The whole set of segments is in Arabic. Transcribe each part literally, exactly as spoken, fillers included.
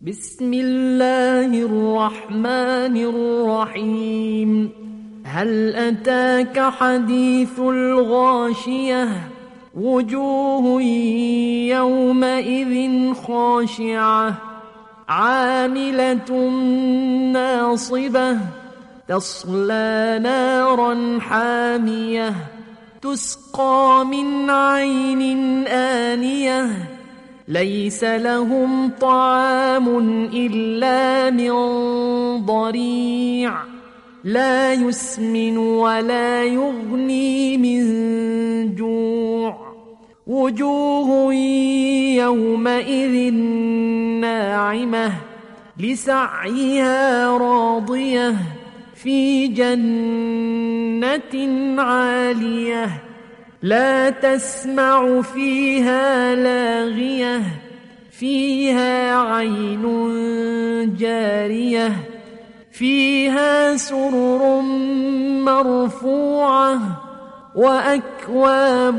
بسم الله الرحمن الرحيم. هل أتاك حديث الغاشية؟ وجوه يومئذ خاشعة عاملة ناصبة تصلى نارا حامية تسقى من عين آنية ليس لهم طعام إلا من ضريع لا يسمن ولا يغني من جوع. وجوه يومئذ ناعمة لسعيها راضية في جنة عالية لا تسمع فيها لاغية فيها عين جارية فيها سرر مرفوعة وأكواب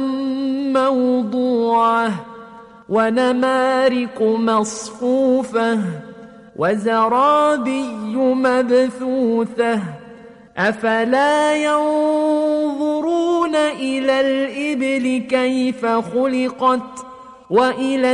موضوعة ونمارق مصفوفة وزرابي مبثوثة أفلا ينظرون إلى الإبل كيف خلقت وإلى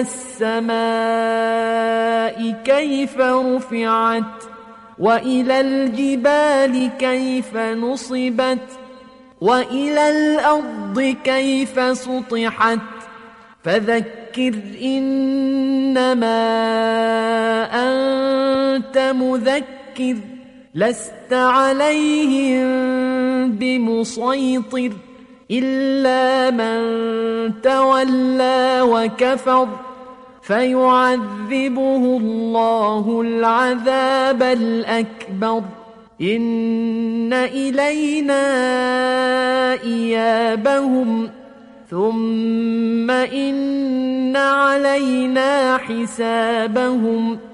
السماء كيف رفعت وإلى الجبال كيف نصبت وإلى الأرض كيف سطحت فذكر إنما أنت مذكر لست عليهم بمسيطر إلا من تولى وكفر فيعذبه الله العذاب الأكبر إن إلينا إيابهم ثم إن علينا حسابهم